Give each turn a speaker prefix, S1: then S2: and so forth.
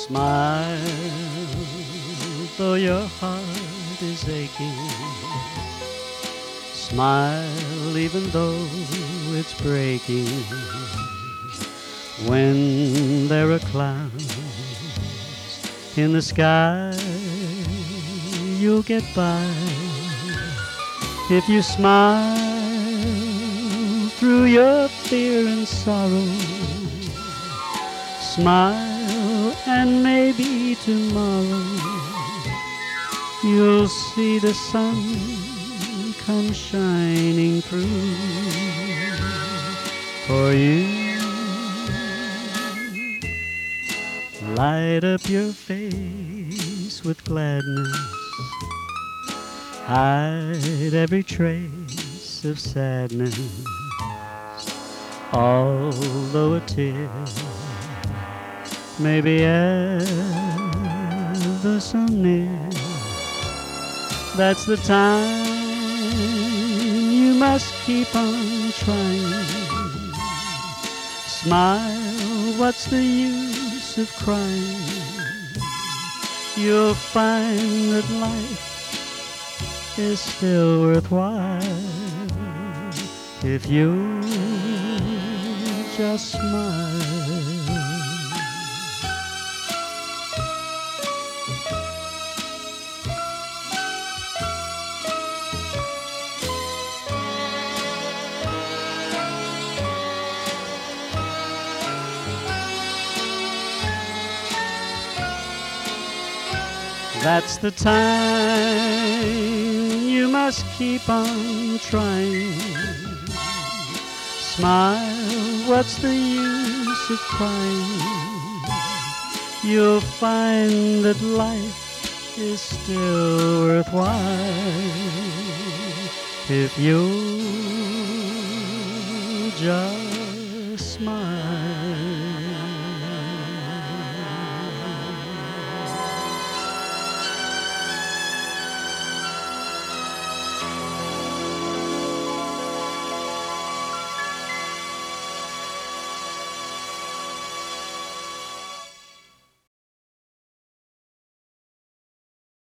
S1: Smile, though your heart is aching. Smile, even though it's breaking. When there are clouds in the sky, you'll get by. If you smile through your fear and sorrow, smile and maybe tomorrow you'll see the sun come shining through for you. Light up your face with gladness, hide every trace of sadness, although a tear may be ever so near. That's the time you must keep on trying. Smile, what's the use of crying? You'll find that life is still worthwhile if you just smile. That's the time you must keep on trying. Smile, what's the use of crying? You'll find that life is still worthwhile if you just smile.